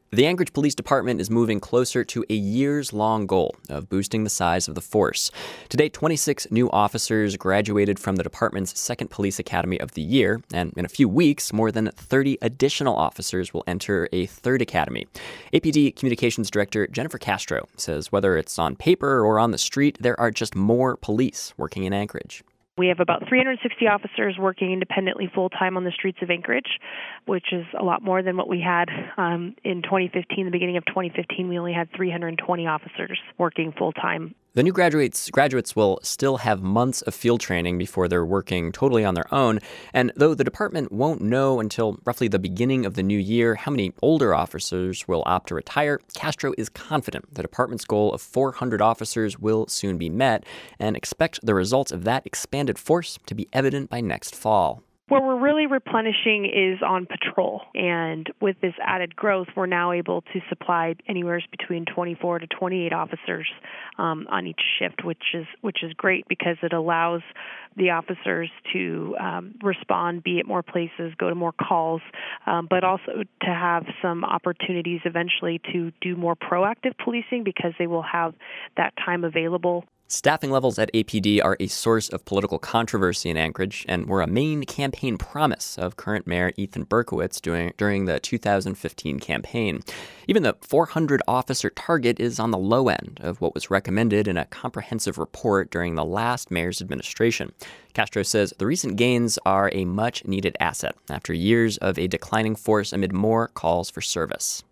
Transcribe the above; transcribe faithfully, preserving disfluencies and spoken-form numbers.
The Anchorage Police Department is moving closer to a years-long goal of boosting the size of the force. Today, twenty-six new officers graduated from the department's second police academy of the year, and in a few weeks, more than thirty additional officers will enter a third academy. A P D Communications Director Jennifer Castro says whether it's on paper or on the street, there are just more police working in Anchorage. We have about three hundred sixty officers working independently full-time on the streets of Anchorage, which is a lot more than what we had um, in twenty fifteen. The beginning of twenty fifteen, we only had three hundred twenty officers working full-time. The new graduates graduates will still have months of field training before they're working totally on their own. And though the department won't know until roughly the beginning of the new year how many older officers will opt to retire, Castro is confident the department's goal of four hundred officers will soon be met and expect the results of that expanded force to be evident by next fall. Where we're really replenishing is on patrol, and with this added growth, we're now able to supply anywhere between twenty-four to twenty-eight officers um, on each shift, which is which is great because it allows the officers to um, respond, be at more places, go to more calls, um, but also to have some opportunities eventually to do more proactive policing because they will have that time available. Staffing levels at A P D are a source of political controversy in Anchorage and were a main campaign promise of current Mayor Ethan Berkowitz during, during the two thousand fifteen campaign. Even the four hundred officer target is on the low end of what was recommended in a comprehensive report during the last mayor's administration. Castro says the recent gains are a much-needed asset after years of a declining force amid more calls for service.